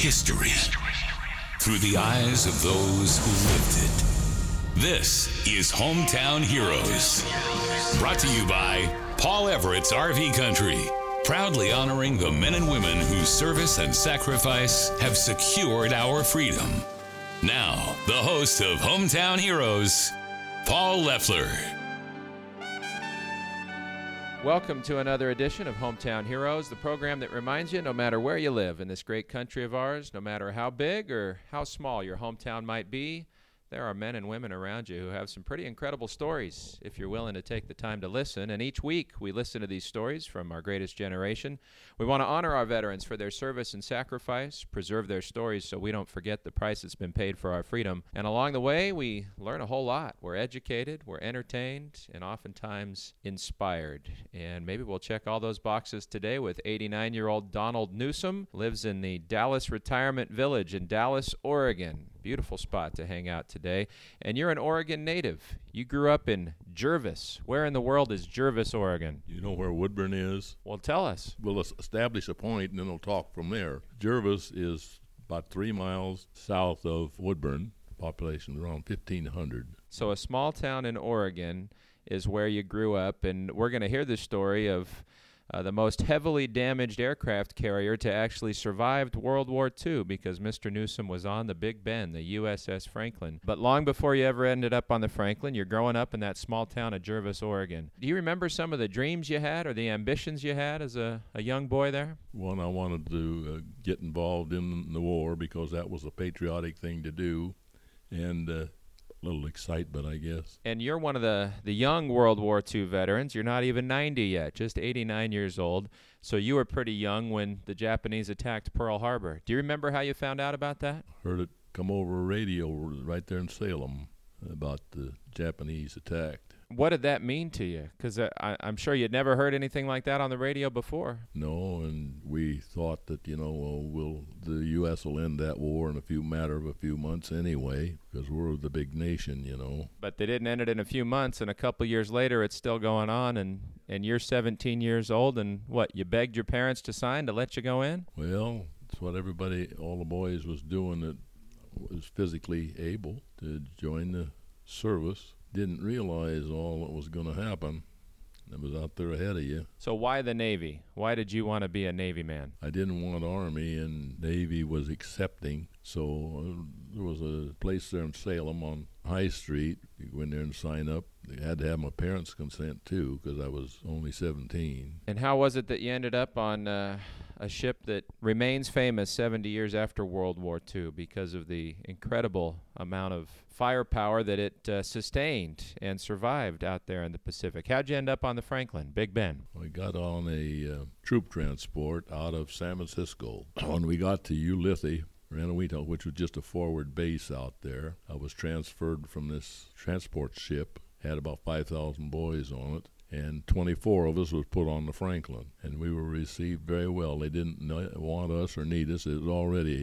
history through the eyes of those who lived it. This is Hometown Heroes, brought to you by Paul Everett's RV Country, proudly honoring the men and women whose service and sacrifice have secured our freedom. Now, the host of Hometown Heroes, Paul Leffler. Welcome to another edition of Hometown Heroes, the program that reminds you no matter where you live in this great country of ours, no matter how big or how small your hometown might be, there are men and women around you who have some pretty incredible stories if you're willing to take the time to listen. And each week we listen to these stories from our greatest generation. We want to honor our veterans for their service and sacrifice, preserve their stories so we don't forget the price that's been paid for our freedom. And along the way, we learn a whole lot. We're educated, we're entertained, and oftentimes inspired. And maybe we'll check all those boxes today with 89-year-old Donald Newsom, lives in the Dallas Retirement Village in Dallas, Oregon. Beautiful spot to hang out today. And you're an Oregon native. You grew up in Jervis. Where in the world is Jervis, Oregon? You know where Woodburn is? Well, tell us. We'll establish a point, and then we'll talk from there. Jervis is about 3 miles south of Woodburn, population around 1,500. So a small town in Oregon is where you grew up, and we're going to hear the story of the most heavily damaged aircraft carrier to actually survive World War II, because Mr. Newsom was on the Big Ben, the USS Franklin. But long before you ever ended up on the Franklin, you're growing up in that small town of Jervis, Oregon. Do you remember some of the dreams you had or the ambitions you had as a young boy there? One, I wanted to get involved in the war because that was a patriotic thing to do, and a little excitement, I guess. And you're one of the young World War II veterans. You're not even 90 yet, just 89 years old. So you were pretty young when the Japanese attacked Pearl Harbor. Do you remember how you found out about that? Heard it come over radio right there in Salem about the Japanese attack. What did that mean to you? Because I'm sure you'd never heard anything like that on the radio before. No, and we thought that, the U.S. will end that war in a matter of a few months anyway, because we're the big nation, But they didn't end it in a few months, and a couple years later it's still going on, and you're 17 years old, and what, you begged your parents to sign to let you go in? Well, it's what all the boys was doing that was physically able to join the service. Didn't realize all that was going to happen. It was out there ahead of you. So why the Navy? Why did you want to be a Navy man? I didn't want Army, and Navy was accepting. So there was a place there in Salem on High Street. You go in there and sign up. They had to have my parents' consent, too, because I was only 17. And how was it that you ended up on a ship that remains famous 70 years after World War II because of the incredible amount of firepower that it sustained and survived out there in the Pacific? How'd you end up on the Franklin, Big Ben? We got on a troop transport out of San Francisco. When we got to Ulithi, Ranawito, which was just a forward base out there, I was transferred from this transport ship, had about 5,000 boys on it, and 24 of us was put on the Franklin, and we were received very well. They didn't want us or need us. It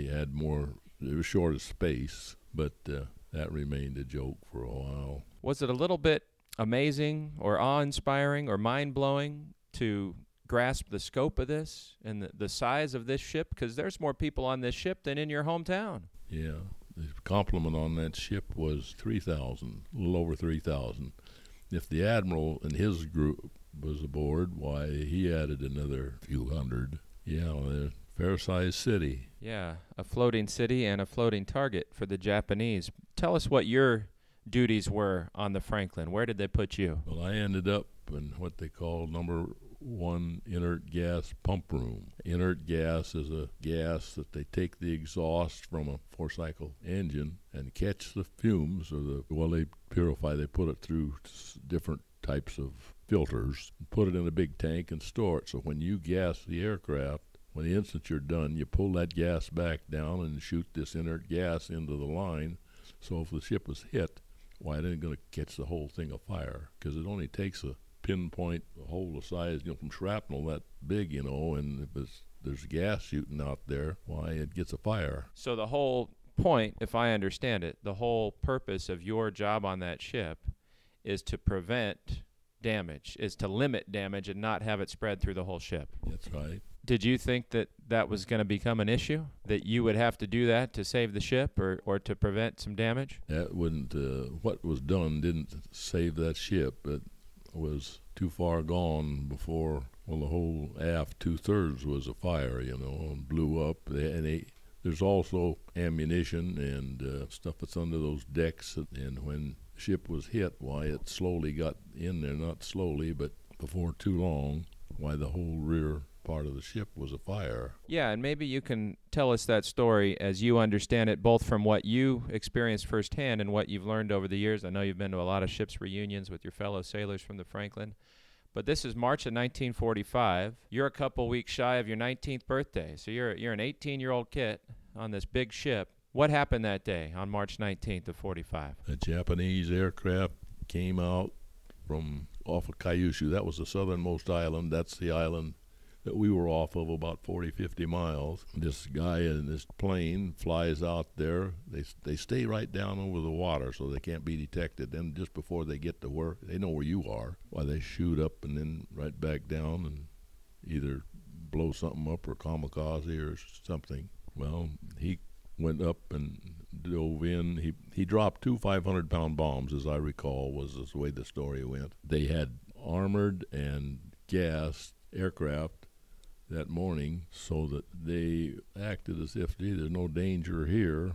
was short of space, but that remained a joke for a while. Was it a little bit amazing or awe-inspiring or mind-blowing to grasp the scope of this and the size of this ship? Because there's more people on this ship than in your hometown. Yeah, the complement on that ship was 3,000, a little over 3,000. If the admiral and his group was aboard, why, he added another few hundred. Yeah, a fair-sized city. Yeah, a floating city and a floating target for the Japanese. Tell us what your duties were on the Franklin. Where did they put you? Well, I ended up in what they call number 1 inert gas pump room. Inert gas is a gas that they take the exhaust from a 4-cycle engine and catch the fumes, they purify. They put it through different types of filters, put it in a big tank and store it. So when you gas the aircraft, when the instant you're done, you pull that gas back down and shoot this inert gas into the line. So if the ship was hit, it ain't going to catch the whole thing afire, because it only takes a pinpoint hole the size, from shrapnel that big, and if there's gas shooting out there, it gets a fire. So the whole point, if I understand it, the whole purpose of your job on that ship is to prevent damage, is to limit damage and not have it spread through the whole ship. That's right. Did you think that that was going to become an issue, that you would have to do that to save the ship or to prevent some damage? That wouldn't. What was done didn't save that ship. It was too far gone before. Well, the whole aft 2/3 was afire, and blew up. There's also ammunition and stuff that's under those decks. And when the ship was hit, why it slowly got in there, not slowly, but before too long, why the whole rear part of the ship was afire. Yeah, and maybe you can tell us that story as you understand it, both from what you experienced firsthand and what you've learned over the years. I know you've been to a lot of ships reunions with your fellow sailors from the Franklin. But this is March of 1945. You're a couple weeks shy of your 19th birthday. So you're an 18-year-old kid on this big ship. What happened that day on March 19th of 45? A Japanese aircraft came out from off of Kyushu. That was the southernmost island. That's the island that we were off of, about 40, 50 miles. This guy in this plane flies out there. They stay right down over the water so they can't be detected. Then just before they get to work, they know where you are. Why, they shoot up and then right back down and either blow something up or kamikaze or something. Well, he went up and dove in. He dropped two 500-pound bombs, as I recall, was the way the story went. They had armored and gassed aircraft that morning so that they acted as if, gee, there's no danger here,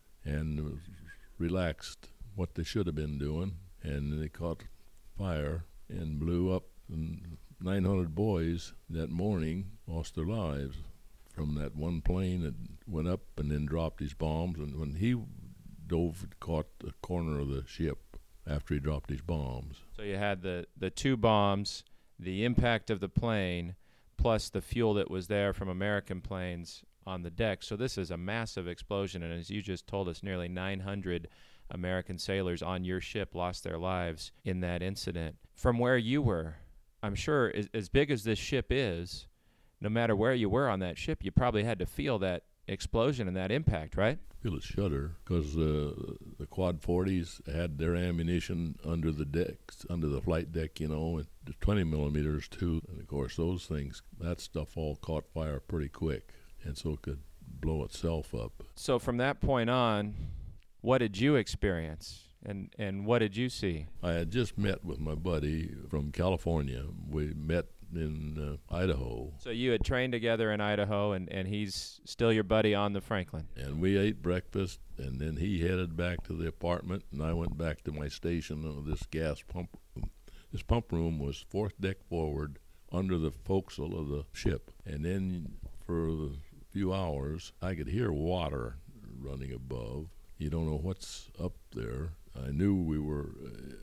and relaxed what they should have been doing, and they caught fire and blew up, and 900 boys that morning lost their lives from that one plane that went up and then dropped his bombs. And when he dove, caught the corner of the ship after he dropped his bombs. So you had the two bombs, the impact of the plane, plus the fuel that was there from American planes on the deck. So this is a massive explosion, and as you just told us, nearly 900 American sailors on your ship lost their lives in that incident. From where you were, I'm sure as big as this ship is, no matter where you were on that ship, you probably had to feel that explosion and that impact, right? Feel a shudder, because the quad 40s had their ammunition under the decks, under the flight deck, and the 20 millimeters too. And of course, those things, that stuff all caught fire pretty quick, and so it could blow itself up. So from that point on, what did you experience? And what did you see? I had just met with my buddy from California. We met in Idaho. So you had trained together in Idaho, and he's still your buddy on the Franklin. And we ate breakfast, and then he headed back to the apartment, and I went back to my station of this gas pump room. This pump room was fourth deck forward under the forecastle of the ship. And then for a few hours, I could hear water running above. You don't know what's up there. I knew we were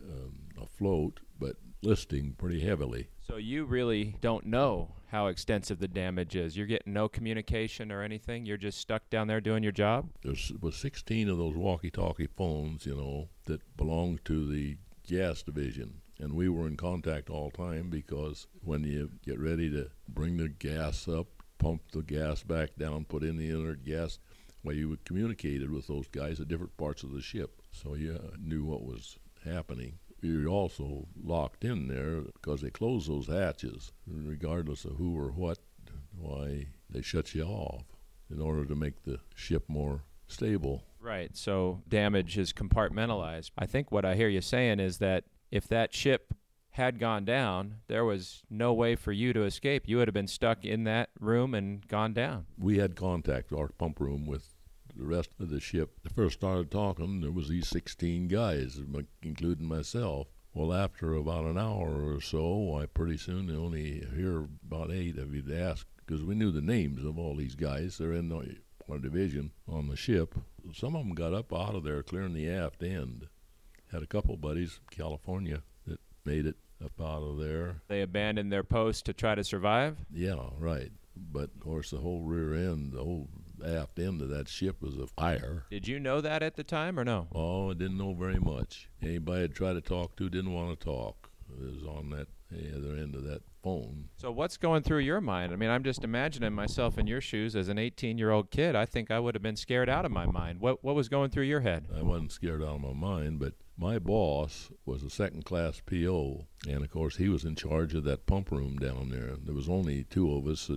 afloat, but listing pretty heavily. So you really don't know how extensive the damage is. You're getting no communication or anything? You're just stuck down there doing your job? There was 16 of those walkie-talkie phones, that belonged to the gas division. And we were in contact all the time, because when you get ready to bring the gas up, pump the gas back down, put in the inert gas, well, you communicated with those guys at different parts of the ship. So you knew what was happening. You're also locked in there because they close those hatches. Regardless of who or what, why, they shut you off in order to make the ship more stable. Right, so damage is compartmentalized. I think what I hear you saying is that if that ship had gone down, there was no way for you to escape. You would have been stuck in that room and gone down. We had contact, our pump room, with the rest of the ship. I first started talking, there was these 16 guys, including myself. Well, after about an hour or so, I pretty soon only hear about 8 of you to ask, because we knew the names of all these guys. They're in our division on the ship. Some of them got up out of there, clearing the aft end. Had a couple buddies from California that made it up out of there. They abandoned their post to try to survive? Yeah, right. But, of course, the whole rear end, the whole aft end of that ship was afire. Did you know that at the time or no? Oh, I didn't know very much. Anybody I'd try to talk to didn't want to talk. It was on that other end of that phone. So what's going through your mind? I mean, I'm just imagining myself in your shoes as an 18-year-old kid. I think I would have been scared out of my mind. What was going through your head? I wasn't scared out of my mind, but my boss was a second-class PO, and, of course, he was in charge of that pump room down there. There was only 2 of us that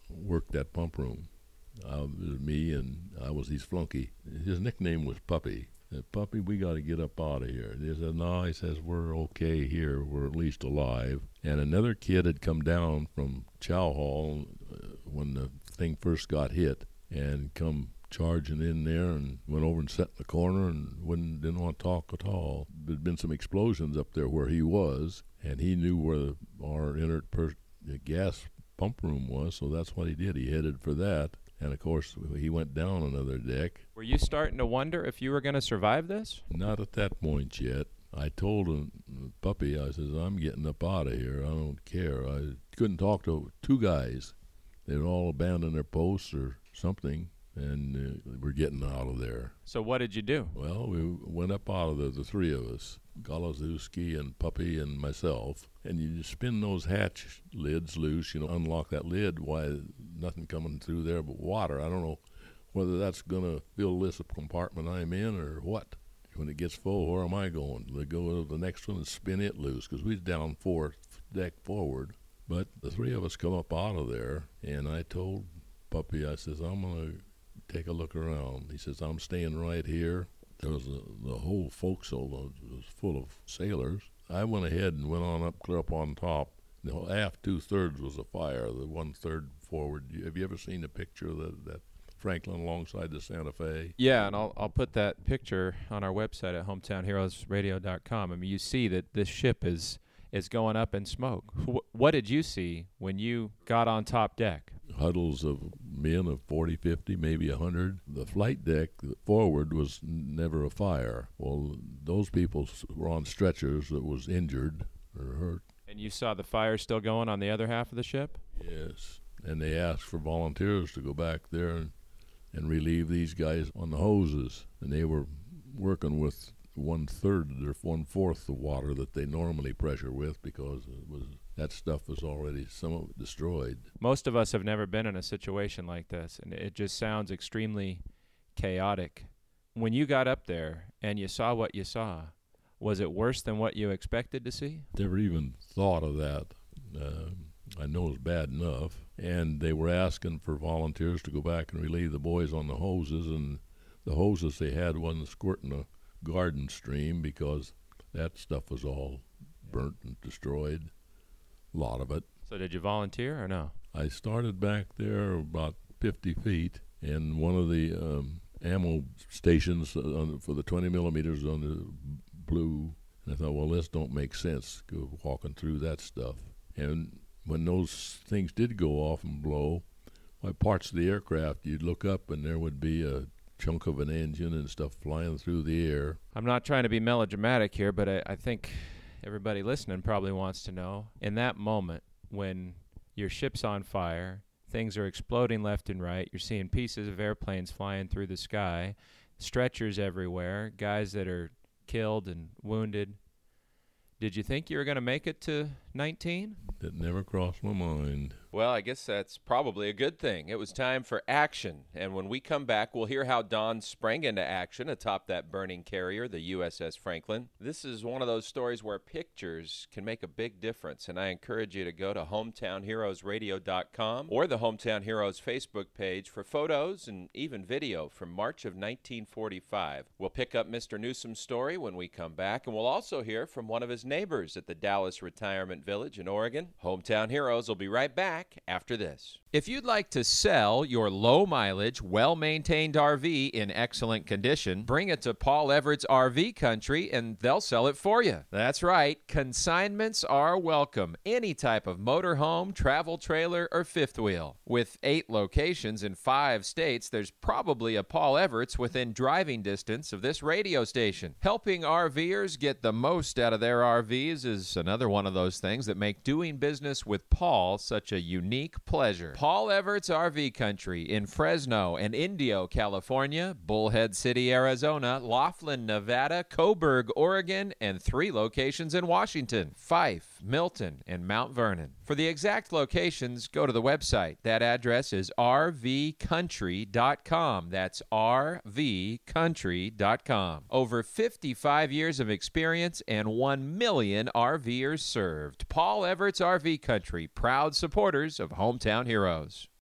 worked that pump room. It was me, and I was his flunky. His nickname was Puppy. I said, Puppy, we got to get up out of here. He said, no, he says, we're okay here. We're at least alive. And another kid had come down from Chow Hall when the thing first got hit and come charging in there and went over and sat in the corner and didn't want to talk at all. There'd been some explosions up there where he was, and he knew where our the gas pump room was, so that's what he did. He headed for that, and of course he went down another deck. Were you starting to wonder if you were going to survive this? Not at that point yet. I told him, Puppy, I says, I'm getting up out of here. I don't care. I couldn't talk to two guys. They were all abandoned their posts or something, and we're getting out of there. So what did you do? Well, we went up out of there, the three of us, Golozewski and Puppy and myself, and you just spin those hatch lids loose, unlock that lid. Why, nothing coming through there but water. I don't know whether that's going to fill this compartment I'm in or what. When it gets full, where am I going? They go to the next one and spin it loose, because we're down 4th deck forward. But the three of us come up out of there, and I told Puppy, I says, I'm going to take a look around. He says, I'm staying right here. There was the whole forecastle was full of sailors. I went ahead and went on up, clear up on top. The aft 2/3 was a fire, the 1/3 forward. Have you ever seen a picture of that Franklin alongside the Santa Fe? Yeah, and I'll put that picture on our website at hometownheroesradio.com. I mean, you see that this ship is going up in smoke. What did you see when you got on top deck? Huddles of men of 40, 50, maybe 100. The flight deck forward was never a fire. Well, those people were on stretchers that was injured or hurt. And you saw the fire still going on the other half of the ship? Yes, and they asked for volunteers to go back there and relieve these guys on the hoses. And they were working with 1/3 or 1/4 the water that they normally pressure with, because that stuff was already some of it destroyed. Most of us have never been in a situation like this, and it just sounds extremely chaotic. When you got up there and you saw what you saw, was it worse than what you expected to see? Never even thought of that. I know it was bad enough. And they were asking for volunteers to go back and relieve the boys on the hoses, and the hoses they had wasn't squirting a garden stream, because that stuff was all burnt and destroyed, a lot of it. So did you volunteer or no? I started back there about 50 feet, and one of the ammo stations for the 20 millimeters on the blue, and I thought, well, this don't make sense, go walking through that stuff. And when those things did go off and blow, why, parts of the aircraft, you'd look up and there would be a chunk of an engine and stuff flying through the air. I'm not trying to be melodramatic here, but I think everybody listening probably wants to know, in that moment when your ship's on fire, things are exploding left and right, you're seeing pieces of airplanes flying through the sky, stretchers everywhere, guys that are killed and wounded. Did you think you were going to make it to 19? That never crossed my mind. Well, I guess that's probably a good thing. It was time for action. And when we come back, we'll hear how Don sprang into action atop that burning carrier, the USS Franklin. This is one of those stories where pictures can make a big difference. And I encourage you to go to hometownheroesradio.com or the Hometown Heroes Facebook page for photos and even video from March of 1945. We'll pick up Mr. Newsom's story when we come back. And we'll also hear from one of his neighbors at the Dallas Retirement Village in Oregon. Hometown Heroes will be right back after this. If you'd like to sell your low-mileage, well-maintained RV in excellent condition, bring it to Paul Everett's RV Country, and they'll sell it for you. That's right. Consignments are welcome. Any type of motorhome, travel trailer, or fifth wheel. With 8 locations in 5 states, there's probably a Paul Everett's within driving distance of this radio station. Helping RVers get the most out of their RVs is another one of those things that make doing business with Paul such a unique pleasure. Paul Everett's RV Country in Fresno and Indio, California, Bullhead City, Arizona, Laughlin, Nevada, Coburg, Oregon, and 3 locations in Washington, Fife, Milton, and Mount Vernon. For the exact locations, go to the website. That address is rvcountry.com. That's rvcountry.com. Over 55 years of experience and 1 million RVers served. Paul Everett's RV Country, proud supporters of Hometown Heroes.